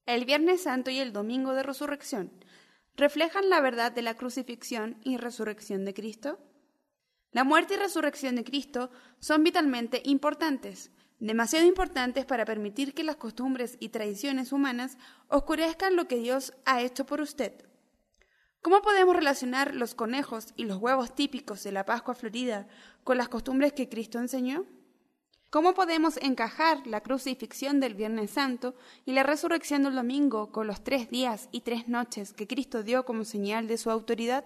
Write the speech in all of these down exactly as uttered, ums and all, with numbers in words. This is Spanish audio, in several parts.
El Viernes Santo y el Domingo de Resurrección reflejan la verdad de la crucifixión y resurrección de Cristo. La muerte y resurrección de Cristo son vitalmente importantes, demasiado importantes para permitir que las costumbres y tradiciones humanas oscurezcan lo que Dios ha hecho por usted. ¿Cómo podemos relacionar los conejos y los huevos típicos de la Pascua Florida con las costumbres que Cristo enseñó? ¿Cómo podemos encajar la crucifixión del Viernes Santo y la resurrección del domingo con los tres días y tres noches que Cristo dio como señal de su autoridad?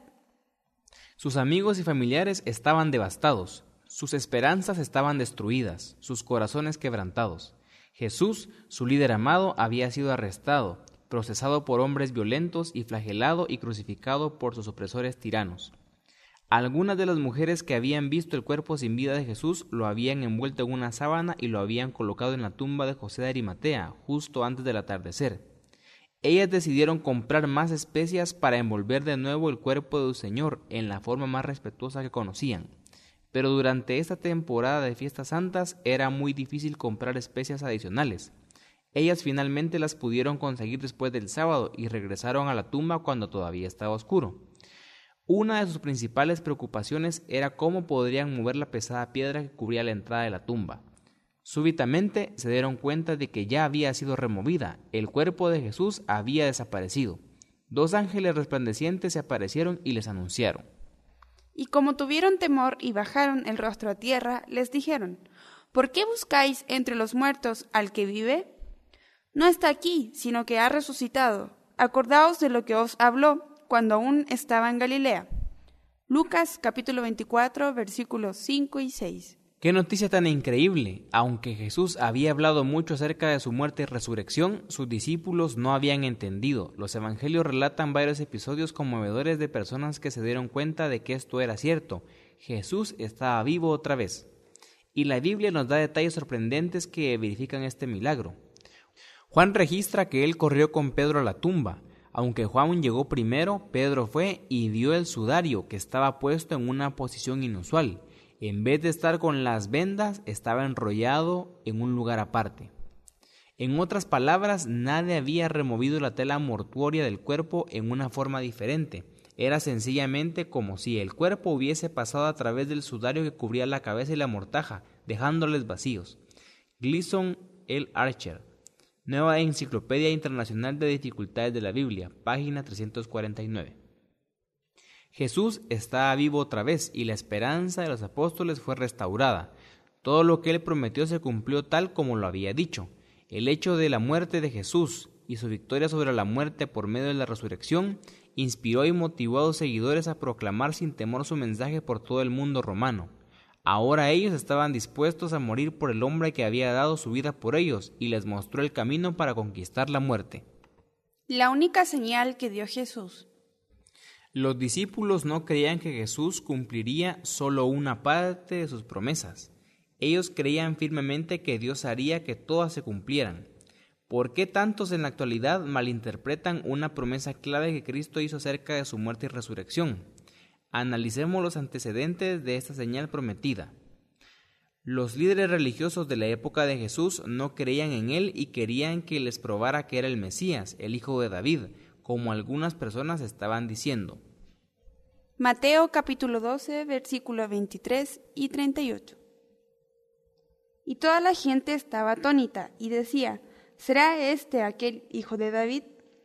Sus amigos y familiares estaban devastados, sus esperanzas estaban destruidas, sus corazones quebrantados. Jesús, su líder amado, había sido arrestado, procesado por hombres violentos y flagelado y crucificado por sus opresores tiranos. Algunas de las mujeres que habían visto el cuerpo sin vida de Jesús lo habían envuelto en una sábana y lo habían colocado en la tumba de José de Arimatea, justo antes del atardecer. Ellas decidieron comprar más especias para envolver de nuevo el cuerpo de su Señor en la forma más respetuosa que conocían. Pero durante esta temporada de fiestas santas era muy difícil comprar especias adicionales. Ellas finalmente las pudieron conseguir después del sábado y regresaron a la tumba cuando todavía estaba oscuro. Una de sus principales preocupaciones era cómo podrían mover la pesada piedra que cubría la entrada de la tumba. Súbitamente se dieron cuenta de que ya había sido removida, el cuerpo de Jesús había desaparecido. Dos ángeles resplandecientes se aparecieron y les anunciaron. Y como tuvieron temor y bajaron el rostro a tierra, les dijeron: ¿Por qué buscáis entre los muertos al que vive? No está aquí, sino que ha resucitado. Acordaos de lo que os habló cuando aún estaba en Galilea. Lucas capítulo veinticuatro, versículos cinco y seis. ¡Qué noticia tan increíble! Aunque Jesús había hablado mucho acerca de su muerte y resurrección, sus discípulos no habían entendido. Los evangelios relatan varios episodios conmovedores de personas que se dieron cuenta de que esto era cierto. Jesús estaba vivo otra vez. Y la Biblia nos da detalles sorprendentes que verifican este milagro. Juan registra que él corrió con Pedro a la tumba. Aunque Juan llegó primero, Pedro fue y vio el sudario que estaba puesto en una posición inusual. En vez de estar con las vendas, estaba enrollado en un lugar aparte. En otras palabras, nadie había removido la tela mortuoria del cuerpo en una forma diferente. Era sencillamente como si el cuerpo hubiese pasado a través del sudario que cubría la cabeza y la mortaja, dejándoles vacíos. Gleason L. Archer, Nueva Enciclopedia Internacional de Dificultades de la Biblia, página trescientos cuarenta y nueve. Jesús estaba vivo otra vez y la esperanza de los apóstoles fue restaurada. Todo lo que él prometió se cumplió tal como lo había dicho. El hecho de la muerte de Jesús y su victoria sobre la muerte por medio de la resurrección inspiró y motivó a los seguidores a proclamar sin temor su mensaje por todo el mundo romano. Ahora ellos estaban dispuestos a morir por el hombre que había dado su vida por ellos y les mostró el camino para conquistar la muerte. La única señal que dio Jesús. Los discípulos no creían que Jesús cumpliría solo una parte de sus promesas. Ellos creían firmemente que Dios haría que todas se cumplieran. ¿Por qué tantos en la actualidad malinterpretan una promesa clave que Cristo hizo acerca de su muerte y resurrección? Analicemos los antecedentes de esta señal prometida. Los líderes religiosos de la época de Jesús no creían en él y querían que les probara que era el Mesías, el hijo de David, como algunas personas estaban diciendo. Mateo capítulo doce, versículos veintitrés y treinta y ocho. Y toda la gente estaba atónita y decía: ¿será este aquel hijo de David?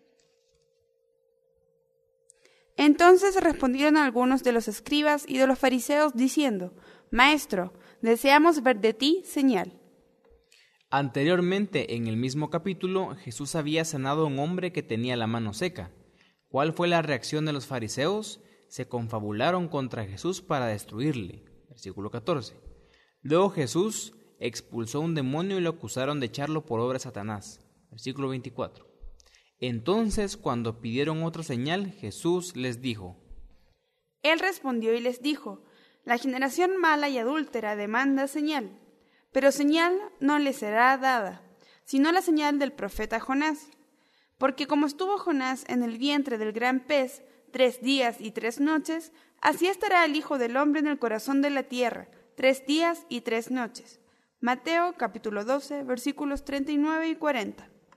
Entonces respondieron algunos de los escribas y de los fariseos diciendo: Maestro, deseamos ver de ti señal. Anteriormente, en el mismo capítulo, Jesús había sanado a un hombre que tenía la mano seca. ¿Cuál fue la reacción de los fariseos? Se confabularon contra Jesús para destruirle. Versículo catorce. Luego Jesús expulsó un demonio y lo acusaron de echarlo por obra de Satanás. Versículo veinticuatro. Entonces, cuando pidieron otra señal, Jesús les dijo. Él respondió y les dijo: La generación mala y adúltera demanda señal, pero señal no le será dada, sino la señal del profeta Jonás. Porque como estuvo Jonás en el vientre del gran pez tres días y tres noches, así estará el Hijo del Hombre en el corazón de la tierra, tres días y tres noches. Mateo capítulo doce, versículos treinta y nueve y cuarenta.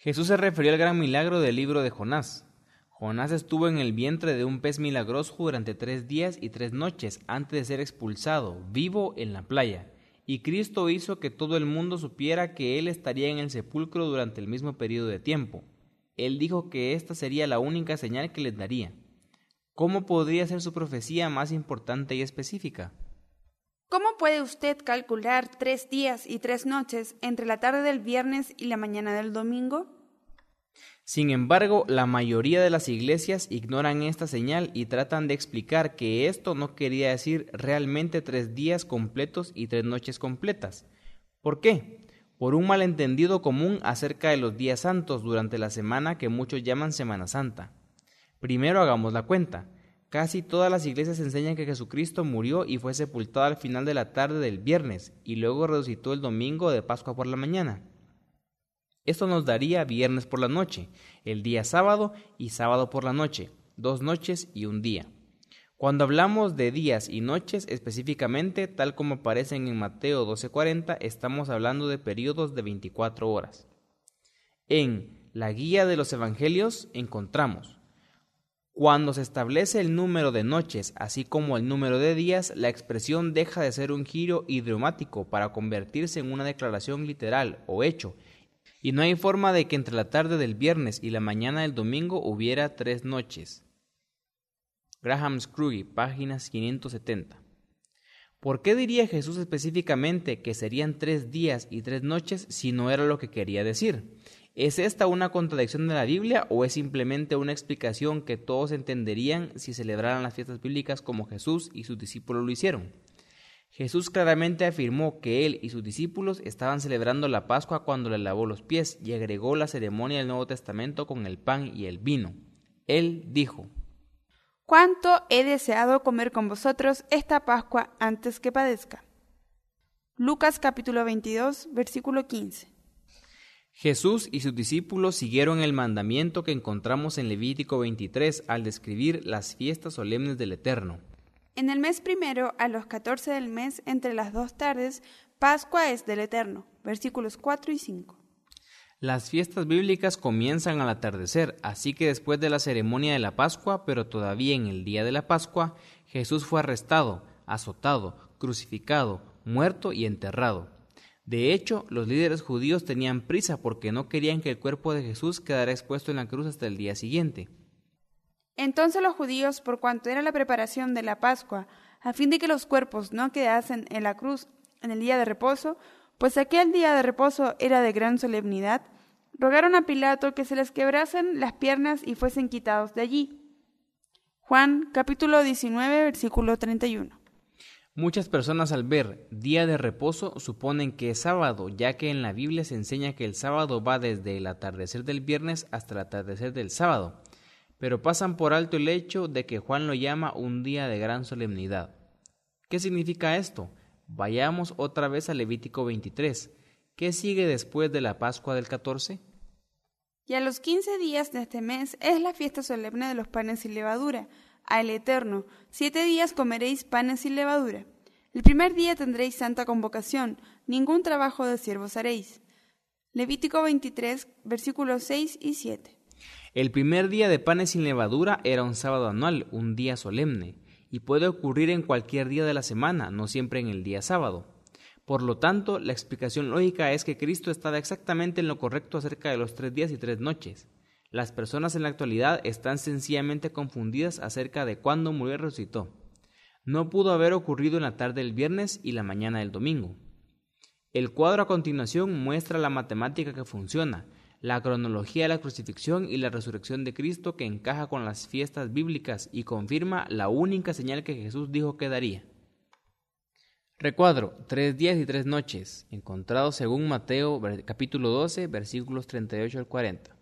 Jesús se refirió al gran milagro del libro de Jonás. Jonás estuvo en el vientre de un pez milagroso durante tres días y tres noches antes de ser expulsado, vivo, en la playa. Y Cristo hizo que todo el mundo supiera que Él estaría en el sepulcro durante el mismo periodo de tiempo. Él dijo que esta sería la única señal que les daría. ¿Cómo podría ser su profecía más importante y específica? ¿Cómo puede usted calcular tres días y tres noches entre la tarde del viernes y la mañana del domingo? Sin embargo, la mayoría de las iglesias ignoran esta señal y tratan de explicar que esto no quería decir realmente tres días completos y tres noches completas. ¿Por qué? Por un malentendido común acerca de los días santos durante la semana que muchos llaman Semana Santa. Primero hagamos la cuenta. Casi todas las iglesias enseñan que Jesucristo murió y fue sepultado al final de la tarde del viernes y luego resucitó el domingo de Pascua por la mañana. Esto nos daría viernes por la noche, el día sábado y sábado por la noche, dos noches y un día. Cuando hablamos de días y noches específicamente, tal como aparecen en Mateo doce cuarenta, estamos hablando de periodos de veinticuatro horas. En la guía de los evangelios encontramos: cuando se establece el número de noches, así como el número de días, la expresión deja de ser un giro idiomático para convertirse en una declaración literal o hecho, y no hay forma de que entre la tarde del viernes y la mañana del domingo hubiera tres noches. Graham Scrooge, páginas quinientos setenta. ¿Por qué diría Jesús específicamente que serían tres días y tres noches si no era lo que quería decir? ¿Es esta una contradicción de la Biblia o es simplemente una explicación que todos entenderían si celebraran las fiestas bíblicas como Jesús y sus discípulos lo hicieron? Jesús claramente afirmó que él y sus discípulos estaban celebrando la Pascua cuando le lavó los pies y agregó la ceremonia del Nuevo Testamento con el pan y el vino. Él dijo: «¿Cuánto he deseado comer con vosotros esta Pascua antes que padezca?» Lucas capítulo veintidós, versículo quince. Jesús y sus discípulos siguieron el mandamiento que encontramos en Levítico veintitrés al describir las fiestas solemnes del Eterno. En el mes primero, a los catorce del mes, entre las dos tardes, Pascua es del Eterno. Versículos cuatro y cinco. Las fiestas bíblicas comienzan al atardecer, así que después de la ceremonia de la Pascua, pero todavía en el día de la Pascua, Jesús fue arrestado, azotado, crucificado, muerto y enterrado. De hecho, los líderes judíos tenían prisa porque no querían que el cuerpo de Jesús quedara expuesto en la cruz hasta el día siguiente. Entonces los judíos, por cuanto era la preparación de la Pascua, a fin de que los cuerpos no quedasen en la cruz en el día de reposo, pues aquel día de reposo era de gran solemnidad, rogaron a Pilato que se les quebrasen las piernas y fuesen quitados de allí. Juan capítulo diecinueve, versículo treinta y uno. Muchas personas al ver día de reposo suponen que es sábado, ya que en la Biblia se enseña que el sábado va desde el atardecer del viernes hasta el atardecer del sábado, pero pasan por alto el hecho de que Juan lo llama un día de gran solemnidad. ¿Qué significa esto? Vayamos otra vez a Levítico veintitrés. ¿Qué sigue después de la Pascua del catorce? Y a los quince días de este mes es la fiesta solemne de los panes sin levadura, al Eterno. Siete días comeréis panes sin levadura. El primer día tendréis santa convocación, ningún trabajo de siervos haréis. Levítico veintitrés, versículos seis y siete. El primer día de panes sin levadura era un sábado anual, un día solemne, y puede ocurrir en cualquier día de la semana, no siempre en el día sábado. Por lo tanto, la explicación lógica es que Cristo estaba exactamente en lo correcto acerca de los tres días y tres noches. Las personas en la actualidad están sencillamente confundidas acerca de cuándo murió y resucitó. No pudo haber ocurrido en la tarde del viernes y la mañana del domingo. El cuadro a continuación muestra la matemática que funciona, la cronología de la crucifixión y la resurrección de Cristo que encaja con las fiestas bíblicas y confirma la única señal que Jesús dijo que daría. Recuadro, tres días y tres noches, encontrado según Mateo capítulo doce, versículos treinta y ocho al cuarenta.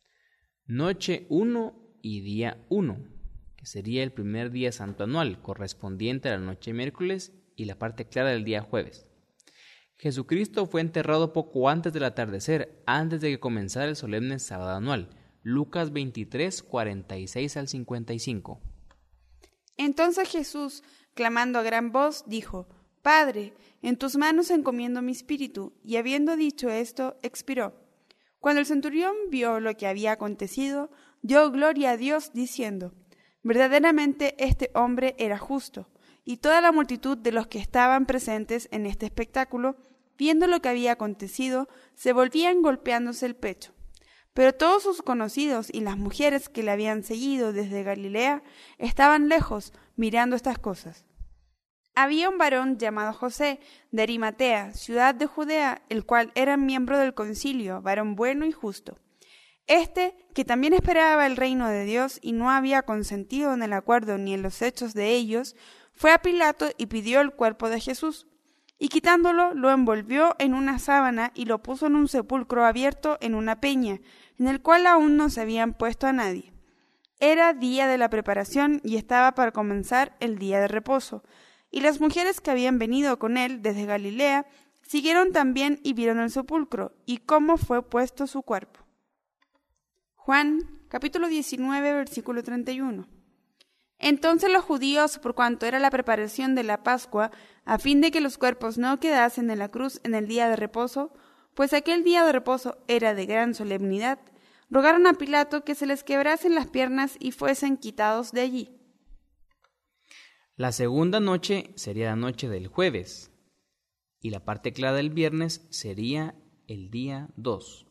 Noche uno y día uno, que sería el primer día santo anual, correspondiente a la noche miércoles y la parte clara del día jueves. Jesucristo fue enterrado poco antes del atardecer, antes de que comenzara el solemne sábado anual. Lucas veintitrés, cuarenta y seis al cincuenta y cinco. Entonces Jesús, clamando a gran voz, dijo: Padre, en tus manos encomiendo mi espíritu. Y habiendo dicho esto, expiró. Cuando el centurión vio lo que había acontecido, dio gloria a Dios, diciendo: verdaderamente este hombre era justo. Y toda la multitud de los que estaban presentes en este espectáculo, viendo lo que había acontecido, se volvían golpeándose el pecho. Pero todos sus conocidos y las mujeres que le habían seguido desde Galilea estaban lejos, mirando estas cosas. Había un varón llamado José, de Arimatea, ciudad de Judea, el cual era miembro del concilio, varón bueno y justo. Este, que también esperaba el reino de Dios y no había consentido en el acuerdo ni en los hechos de ellos, fue a Pilato y pidió el cuerpo de Jesús. Y quitándolo, lo envolvió en una sábana y lo puso en un sepulcro abierto en una peña, en el cual aún no se habían puesto a nadie. Era día de la preparación y estaba para comenzar el día de reposo. Y las mujeres que habían venido con él desde Galilea siguieron también y vieron el sepulcro y cómo fue puesto su cuerpo. Juan, capítulo diecinueve, versículo treinta y uno. Entonces los judíos, por cuanto era la preparación de la Pascua, a fin de que los cuerpos no quedasen en la cruz en el día de reposo, pues aquel día de reposo era de gran solemnidad, rogaron a Pilato que se les quebrasen las piernas y fuesen quitados de allí. La segunda noche sería la noche del jueves, y la parte clara del viernes sería el día dos.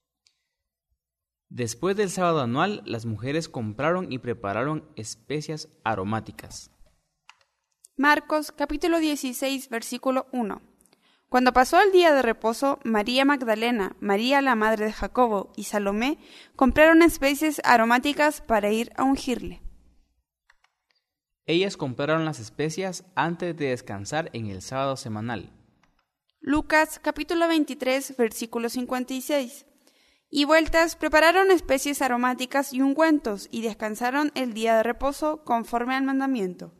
Después del sábado anual, las mujeres compraron y prepararon especias aromáticas. Marcos capítulo dieciséis, versículo uno. Cuando pasó el día de reposo, María Magdalena, María la madre de Jacobo y Salomé compraron especies aromáticas para ir a ungirle. Ellas compraron las especias antes de descansar en el sábado semanal. Lucas capítulo veintitrés, versículo cincuenta y seis. Y vueltas prepararon especies aromáticas y ungüentos, y descansaron el día de reposo conforme al mandamiento.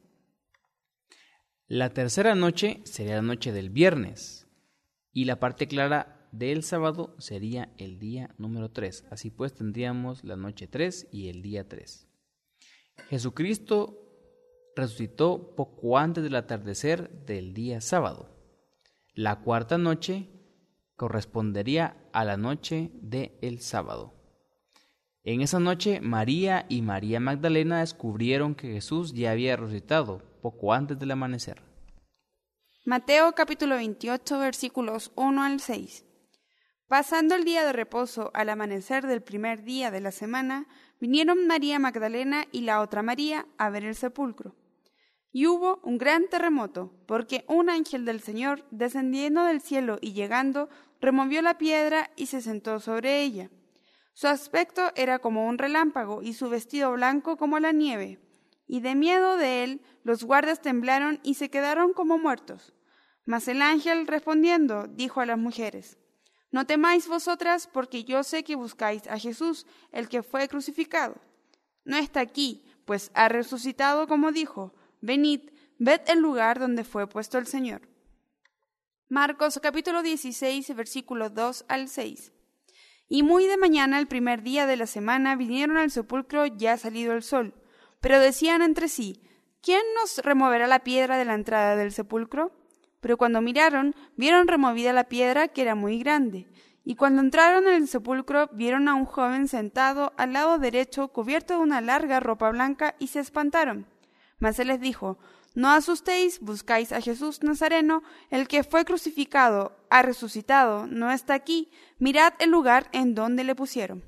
La tercera noche sería la noche del viernes, y la parte clara del sábado sería el día número tres. Así pues tendríamos la noche tres y el día tres. Jesucristo resucitó poco antes del atardecer del día sábado. La cuarta noche correspondería a la noche del sábado. En esa noche, María y María Magdalena descubrieron que Jesús ya había resucitado poco antes del amanecer. Mateo capítulo veintiocho, versículos uno al seis. Pasando el día de reposo al amanecer del primer día de la semana, vinieron María Magdalena y la otra María a ver el sepulcro. Y hubo un gran terremoto, porque un ángel del Señor, descendiendo del cielo y llegando, removió la piedra y se sentó sobre ella. Su aspecto era como un relámpago y su vestido blanco como la nieve. Y de miedo de él, los guardas temblaron y se quedaron como muertos. Mas el ángel, respondiendo, dijo a las mujeres: No temáis vosotras, porque yo sé que buscáis a Jesús, el que fue crucificado. No está aquí, pues ha resucitado como dijo. Venid, ved el lugar donde fue puesto el Señor. Marcos capítulo dieciséis, versículos dos al seis. Y muy de mañana, el primer día de la semana, vinieron al sepulcro ya salido el sol. Pero decían entre sí: ¿Quién nos removerá la piedra de la entrada del sepulcro? Pero cuando miraron, vieron removida la piedra, que era muy grande. Y cuando entraron en el sepulcro, vieron a un joven sentado al lado derecho, cubierto de una larga ropa blanca, y se espantaron. Mas él les dijo: No asustéis, buscáis a Jesús Nazareno, el que fue crucificado, ha resucitado, no está aquí, mirad el lugar en donde le pusieron.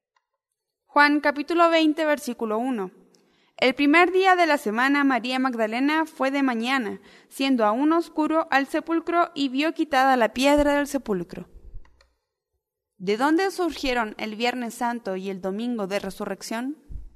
Juan capítulo veinte, versículo uno. El primer día de la semana, María Magdalena fue de mañana, siendo aún oscuro, al sepulcro y vio quitada la piedra del sepulcro. ¿De dónde surgieron el Viernes Santo y el Domingo de Resurrección?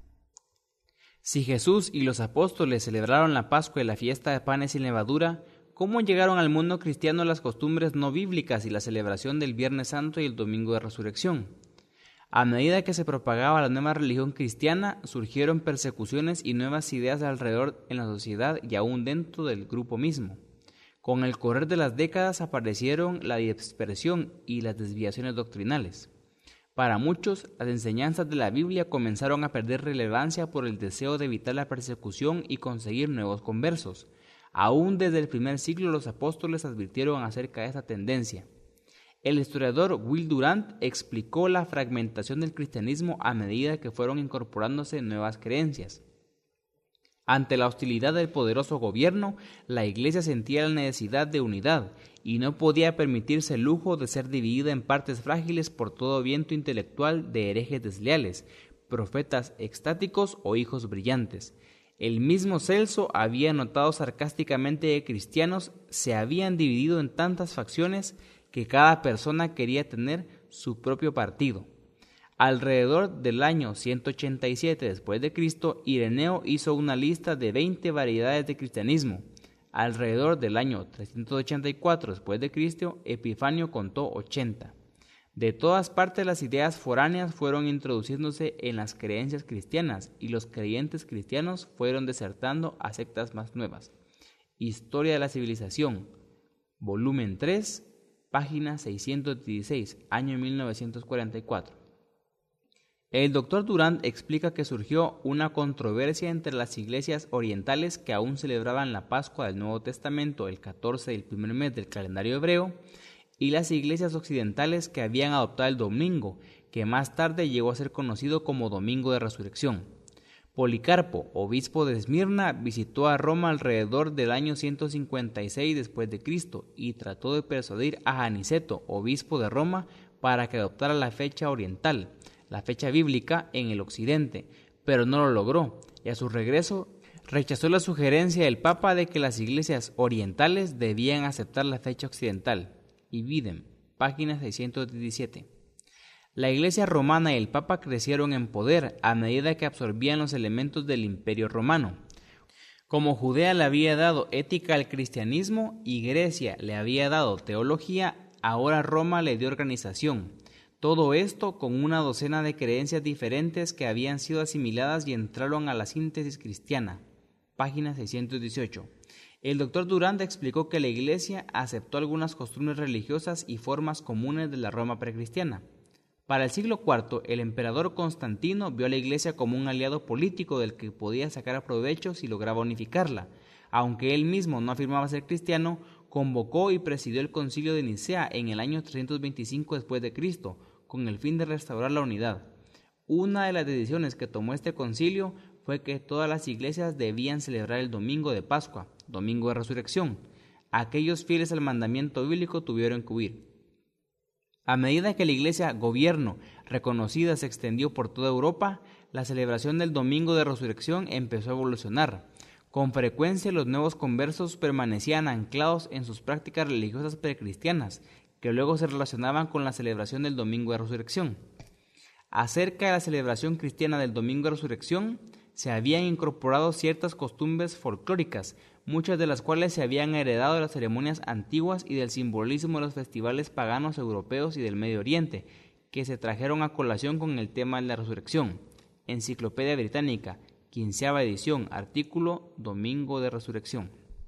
Si Jesús y los apóstoles celebraron la Pascua y la fiesta de panes sin levadura, ¿cómo llegaron al mundo cristiano las costumbres no bíblicas y la celebración del Viernes Santo y el Domingo de Resurrección? A medida que se propagaba la nueva religión cristiana, surgieron persecuciones y nuevas ideas alrededor en la sociedad y aún dentro del grupo mismo. Con el correr de las décadas aparecieron la dispersión y las desviaciones doctrinales. Para muchos, las enseñanzas de la Biblia comenzaron a perder relevancia por el deseo de evitar la persecución y conseguir nuevos conversos. Aún desde el primer siglo los apóstoles advirtieron acerca de esta tendencia. El historiador Will Durant explicó la fragmentación del cristianismo a medida que fueron incorporándose nuevas creencias. Ante la hostilidad del poderoso gobierno, la Iglesia sentía la necesidad de unidad y no podía permitirse el lujo de ser dividida en partes frágiles por todo viento intelectual de herejes desleales, profetas extáticos o hijos brillantes. El mismo Celso había notado sarcásticamente que cristianos se habían dividido en tantas facciones que cada persona quería tener su propio partido. Alrededor del año ciento ochenta y siete después de Cristo, Ireneo hizo una lista de veinte variedades de cristianismo. Alrededor del año trescientos ochenta y cuatro después de Cristo, Epifanio contó ochenta. De todas partes las ideas foráneas fueron introduciéndose en las creencias cristianas y los creyentes cristianos fueron desertando a sectas más nuevas. Historia de la civilización, volumen tres, página seiscientos dieciséis, año mil novecientos cuarenta y cuatro. El doctor Durant explica que surgió una controversia entre las iglesias orientales que aún celebraban la Pascua del Nuevo Testamento el catorce del primer mes del calendario hebreo y las iglesias occidentales que habían adoptado el domingo, que más tarde llegó a ser conocido como Domingo de Resurrección. Policarpo, obispo de Esmirna, visitó a Roma alrededor del año ciento cincuenta y seis después de Cristo y trató de persuadir a Aniceto, obispo de Roma, para que adoptara la fecha oriental, la fecha bíblica, en el occidente, pero no lo logró, y a su regreso rechazó la sugerencia del Papa de que las iglesias orientales debían aceptar la fecha occidental. Ibidem, página seiscientos diecisiete. La Iglesia romana y el Papa crecieron en poder a medida que absorbían los elementos del Imperio romano. Como Judea le había dado ética al cristianismo y Grecia le había dado teología, ahora Roma le dio organización. Todo esto con una docena de creencias diferentes que habían sido asimiladas y entraron a la síntesis cristiana. Página seiscientos dieciocho. El doctor Durant explicó que la Iglesia aceptó algunas costumbres religiosas y formas comunes de la Roma precristiana. Para el siglo cuarto, el emperador Constantino vio a la Iglesia como un aliado político del que podía sacar provecho si lograba unificarla. Aunque él mismo no afirmaba ser cristiano, convocó y presidió el concilio de Nicea en el año trescientos veinticinco después de Cristo, con el fin de restaurar la unidad. Una de las decisiones que tomó este concilio fue que todas las iglesias debían celebrar el domingo de Pascua, domingo de Resurrección. Aquellos fieles al mandamiento bíblico tuvieron que huir. A medida que la iglesia gobierno reconocida se extendió por toda Europa, la celebración del domingo de Resurrección empezó a evolucionar. Con frecuencia los nuevos conversos permanecían anclados en sus prácticas religiosas precristianas, que luego se relacionaban con la celebración del domingo de Resurrección. Acerca de la celebración cristiana del domingo de Resurrección, se habían incorporado ciertas costumbres folclóricas, muchas de las cuales se habían heredado de las ceremonias antiguas y del simbolismo de los festivales paganos europeos y del Medio Oriente, que se trajeron a colación con el tema de la resurrección. Enciclopedia Británica, quinceava edición, artículo Domingo de Resurrección.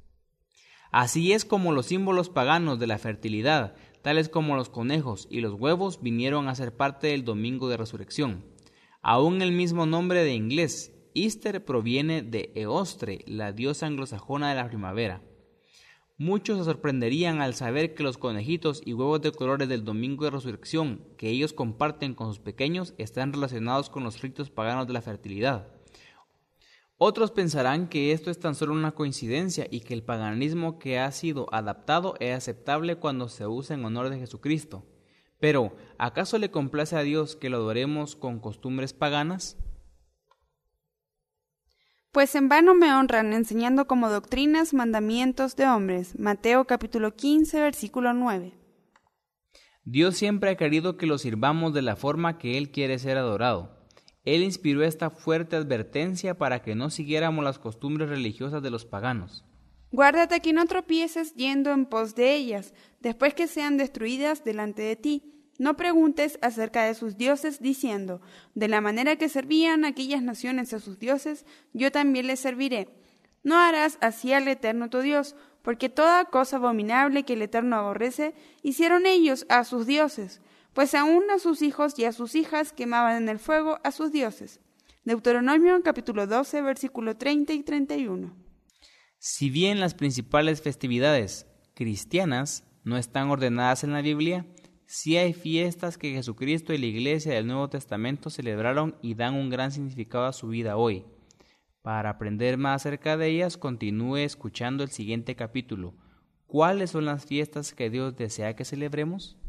Así es como los símbolos paganos de la fertilidad, tales como los conejos y los huevos, vinieron a ser parte del Domingo de Resurrección. Aún el mismo nombre de inglés, Easter, proviene de Eostre, la diosa anglosajona de la primavera. Muchos se sorprenderían al saber que los conejitos y huevos de colores del Domingo de Resurrección que ellos comparten con sus pequeños están relacionados con los ritos paganos de la fertilidad. Otros pensarán que esto es tan solo una coincidencia y que el paganismo que ha sido adaptado es aceptable cuando se usa en honor de Jesucristo. Pero, ¿acaso le complace a Dios que lo adoremos con costumbres paganas? Pues en vano me honran enseñando como doctrinas mandamientos de hombres. Mateo capítulo quince, versículo nueve. Dios siempre ha querido que lo sirvamos de la forma que Él quiere ser adorado. Él inspiró esta fuerte advertencia para que no siguiéramos las costumbres religiosas de los paganos. Guárdate que no tropieces yendo en pos de ellas, después que sean destruidas delante de ti. No preguntes acerca de sus dioses, diciendo, de la manera que servían aquellas naciones a sus dioses, yo también les serviré. No harás así al Eterno tu Dios, porque toda cosa abominable que el Eterno aborrece, hicieron ellos a sus dioses, pues aún a sus hijos y a sus hijas quemaban en el fuego a sus dioses. Deuteronomio capítulo doce, versículo treinta y treinta y uno. Si bien las principales festividades cristianas no están ordenadas en la Biblia, Sí hay fiestas que Jesucristo y la Iglesia del Nuevo Testamento celebraron y dan un gran significado a su vida hoy. Para aprender más acerca de ellas, continúe escuchando el siguiente capítulo. ¿Cuáles son las fiestas que Dios desea que celebremos?